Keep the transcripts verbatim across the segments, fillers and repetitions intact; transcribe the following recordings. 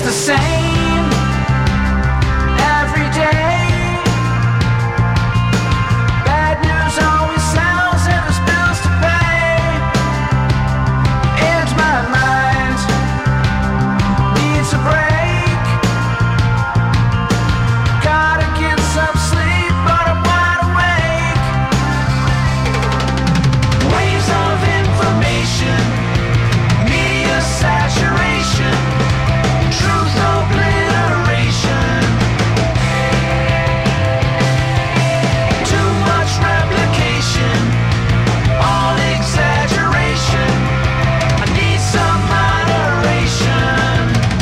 just the same every day. Bad news always sounds and there's bills to pay. And my mind needs a break. Gotta get some sleep, but I'm wide awake. Waves of information, media saturation, truth obliteration. Too much replication, all exaggeration. I need some moderation.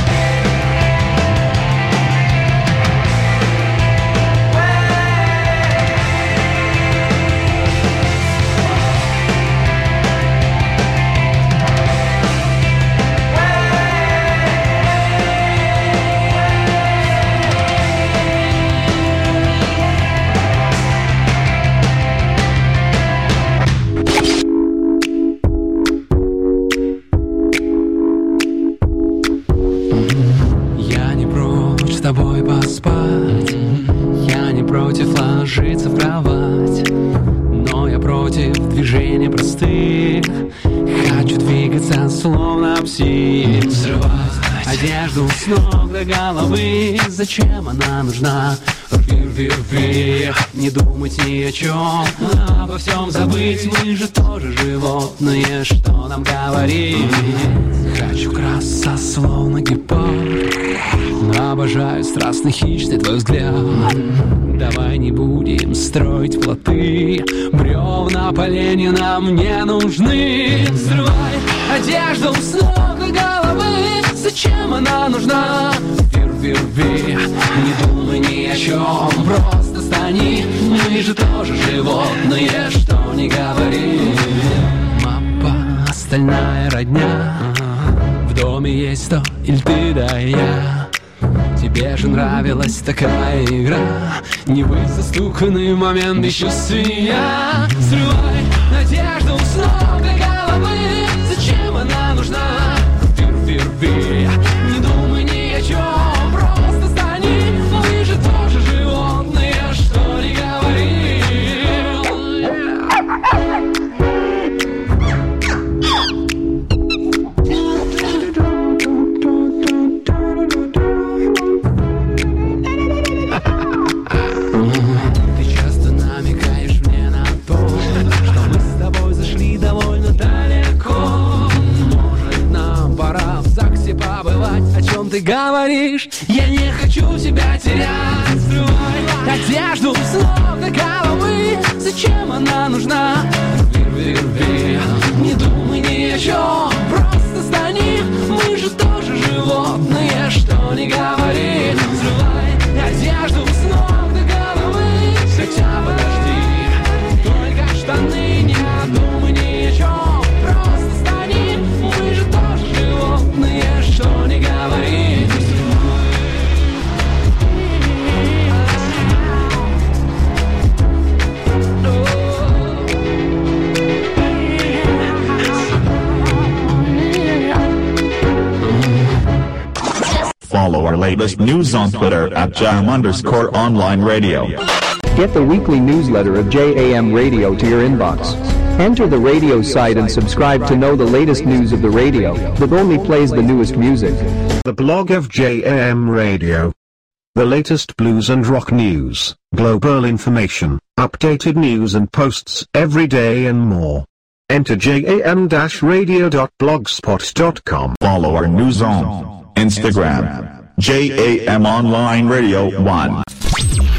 Я не прочь с тобой поспать, я не против ложиться в кровать, но я против движений простых. Хочу двигаться словно псих, взрывать одежду с ног до головы. Зачем она нужна? Вверх, не думать ни о чем, обо всем забыть. Мы же тоже животные, что нам говорить? Хочу краса словно гепард, обожаю страстный хищный твой взгляд. Давай не будем строить плоты, бревна поленья нам не нужны. Взрывай одежду с ног до головы. Зачем она нужна? Вверх, не думай ни о чем, просто стани. Мы же тоже животные, что не говори. Мапа, остальная родня, в доме есть то или ты да я. Тебе же нравилась такая игра, не быть застуканный в момент бесчувствия. Срывай надежду с ног до головы. Зачем она нужна? Вверх, не думай ни о чем, просто стани. Мы же тоже животные, что не говори. Ты часто намекаешь мне на то, что мы с тобой зашли довольно далеко. Может, нам пора в ЗАГСе побывать? О чем ты говоришь? Я не хочу тебя терять. Срывай одежду с ног до головы. Зачем она нужна? Вверх, не думай ни о чем, просто стани. Мы же тоже животные, что не говори. Срывай одежду с ног до головы. Хотя подожди, только штаны. Не думай ни о чем, просто стани. Мы же тоже животные, что не говори. Follow our latest news on Twitter at jam underscore online radio. Get the weekly newsletter of J A M Radio to your inbox. Enter the radio site and subscribe to know the latest news of the radio that only plays the newest music. The blog of J A M Radio. The latest blues and rock news, global information, updated news and posts every day and more. Enter jam radio dot blogspot dot com. Follow our news on Instagram, J A M Online Radio one.